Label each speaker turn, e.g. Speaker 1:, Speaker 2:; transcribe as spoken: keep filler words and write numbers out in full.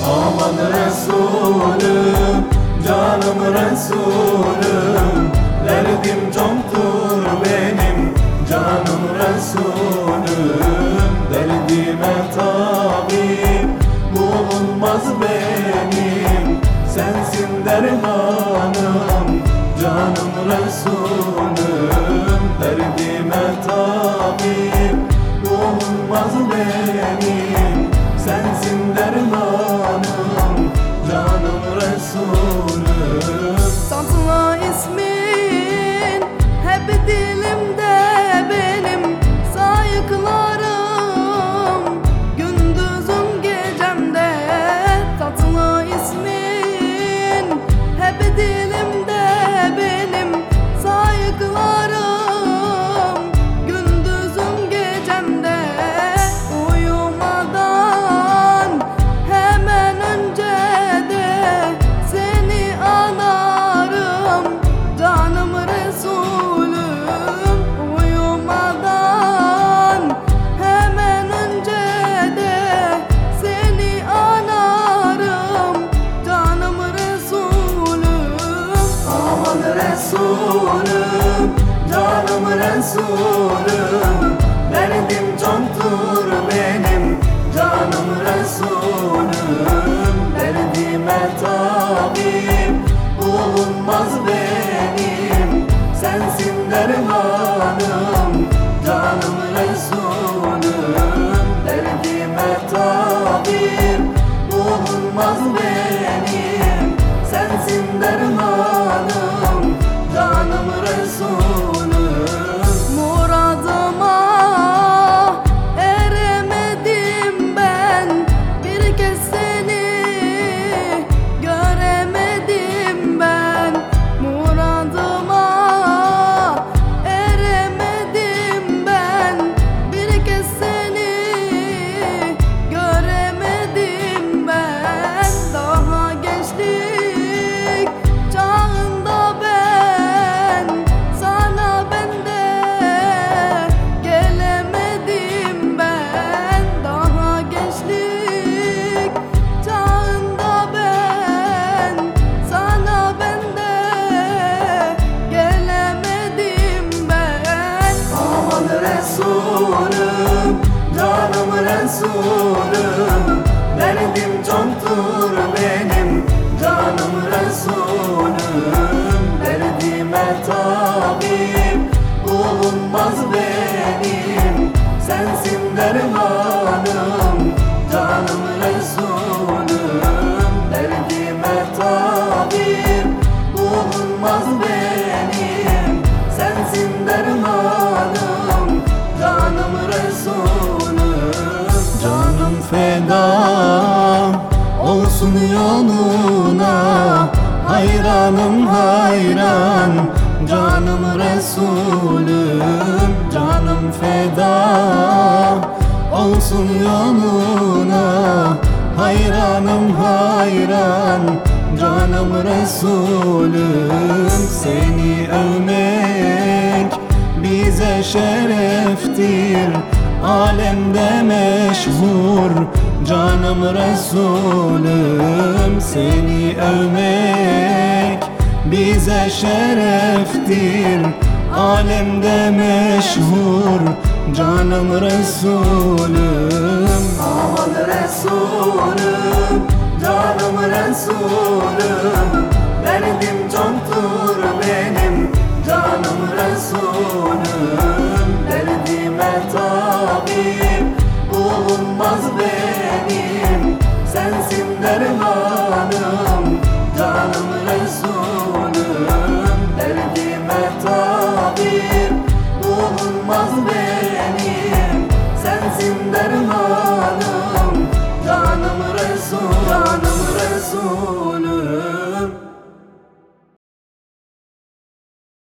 Speaker 1: Aman Resulüm, canım Resulüm, derdim çoktur benim, canım Resulüm. Derdime tabip bulunmaz benim, sensin dermanım, canım Resulüm. Derdime tabip bulunmaz benim, sensin dermanım, canım Resulüm.
Speaker 2: Tatlı ismin hep dilimde benim, sayıklarım gündüzüm gecemde. Tatlı ismin hep dilimde benim, sayıklarım gündüzüm gecemde. Uyumadan hemen önce de seni anarım, canım Resulüm. Uyumadan hemen önce de seni anarım, canım Resulüm.
Speaker 1: Aman Resulüm, canım Resulüm, derdim çoktur benim, canım Resulüm. Derdime tabip bulunmaz benim, sensin dermanım, canım Resulüm. Derdime tabip bulunmaz benim, sensin dermanım, canım Resulüm.
Speaker 2: Muradıma eremedim ben, bir kez seni göremedim ben. Muradıma eremedim ben, bir kez seni göremedim ben. Daha gençlik çağında ben sana bende gelemedim ben. Daha gençlik çağında ben sana bende gelemedim ben.
Speaker 1: Aman Resulüm, canım Resulüm, derdim çoktur benim, canım Resulüm. Derdime tabip bulunmaz benim, sensin dermanım, canım Resulüm. Derdime tabip bulunmaz benim, sensin dermanım, canım Resulüm. Canım feda olsun yoluna, hayranım hayran, canım Resulüm. Canım feda olsun yoluna, hayranım hayran, canım Resulüm. Seni övmek bize şereftir, alemde meşhur, canım Resulüm. Seni övmek bize şereftir, alemde meşhur, canım Resulüm. Aman Resulüm, canım Resulüm, derdim çoktur benim, canım Resulüm. Derdime tabip bulunmaz benim, sensin dermanım, canım Resulüm. Derdime tabip bulunmaz benim, sensin dermanım,